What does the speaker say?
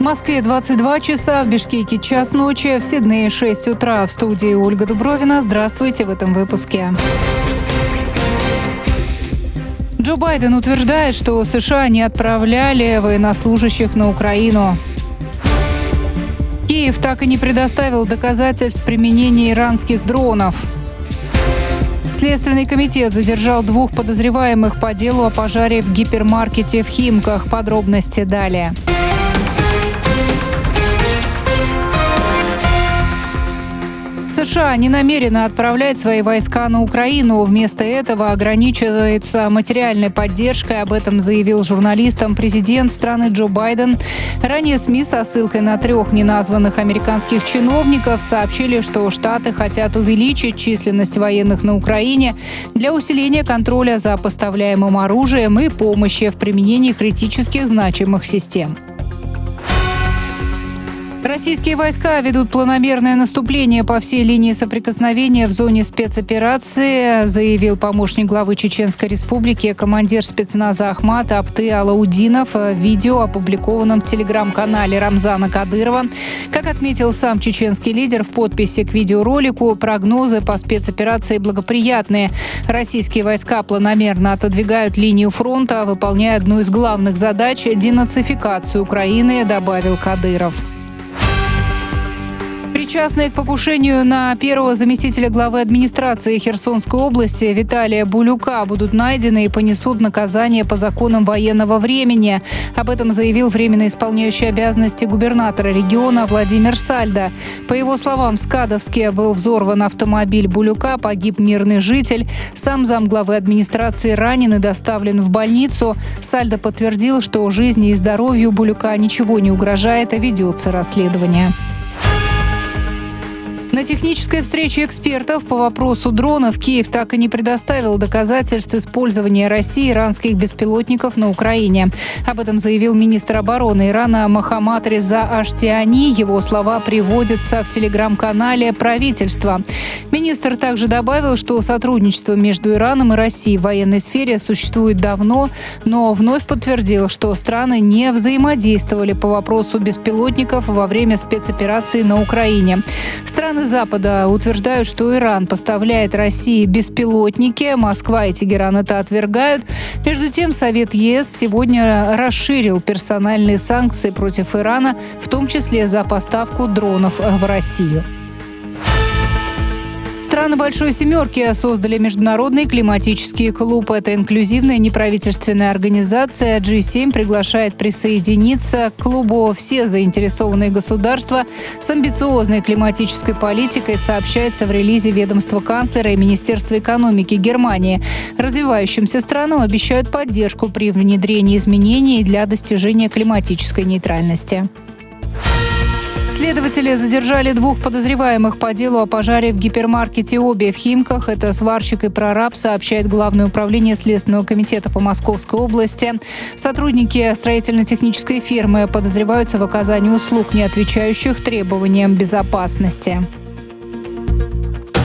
В Москве 22 часа, в Бишкеке час ночи, в Сиднее 6 утра. В студии Ольга Дубровина. Здравствуйте в этом выпуске. Джо Байден утверждает, что США не отправляли военнослужащих на Украину. Киев так и не предоставил доказательств применения иранских дронов. Следственный комитет задержал 2 подозреваемых по делу о пожаре в гипермаркете в Химках. Подробности далее. США не намерены отправлять свои войска на Украину. Вместо этого ограничиваются материальной поддержкой. Об этом заявил журналистам президент страны Джо Байден. Ранее СМИ со ссылкой на 3 неназванных американских чиновников сообщили, что Штаты хотят увеличить численность военных на Украине для усиления контроля за поставляемым оружием и помощи в применении критических значимых систем. Российские войска ведут планомерное наступление по всей линии соприкосновения в зоне спецоперации, заявил помощник главы Чеченской Республики, командир спецназа Ахмат Апты Алаудинов в видео, опубликованном в телеграм-канале Рамзана Кадырова. Как отметил сам чеченский лидер в подписи к видеоролику, прогнозы по спецоперации благоприятные. Российские войска планомерно отодвигают линию фронта, выполняя одну из главных задач – денацификацию Украины, добавил Кадыров. Причастные к покушению на первого заместителя главы администрации Херсонской области Виталия Булюка будут найдены и понесут наказание по законам военного времени. Об этом заявил временно исполняющий обязанности губернатора региона Владимир Сальдо. По его словам, в Скадовске был взорван автомобиль Булюка, погиб мирный житель. Сам замглавы администрации ранен и доставлен в больницу. Сальдо подтвердил, что жизни и здоровью Булюка ничего не угрожает, а ведется расследование. На технической встрече экспертов по вопросу дронов Киев так и не предоставил доказательств использования России иранских беспилотников на Украине. Об этом заявил министр обороны Ирана Мохаммад Реза Аштиани. Его слова приводятся в телеграм-канале правительства. Министр также добавил, что сотрудничество между Ираном и Россией в военной сфере существует давно, но вновь подтвердил, что страны не взаимодействовали по вопросу беспилотников во время спецоперации на Украине. Страны Запада утверждают, что Иран поставляет России беспилотники. Москва и Тегеран это отвергают. Между тем, Совет ЕС сегодня расширил персональные санкции против Ирана, в том числе за поставку дронов в Россию. Страны Большой Семерки создали Международный климатический клуб. Это инклюзивная неправительственная организация. G7 приглашает присоединиться к клубу все заинтересованные государства с амбициозной климатической политикой, сообщается в релизе ведомства канцлера и Министерства экономики Германии. Развивающимся странам обещают поддержку при внедрении изменений для достижения климатической нейтральности. Следователи задержали 2 подозреваемых по делу о пожаре в гипермаркете «Обе» в Химках. Это сварщик и прораб, сообщает Главное управление Следственного комитета по Московской области. Сотрудники строительно-технической фирмы подозреваются в оказании услуг, не отвечающих требованиям безопасности.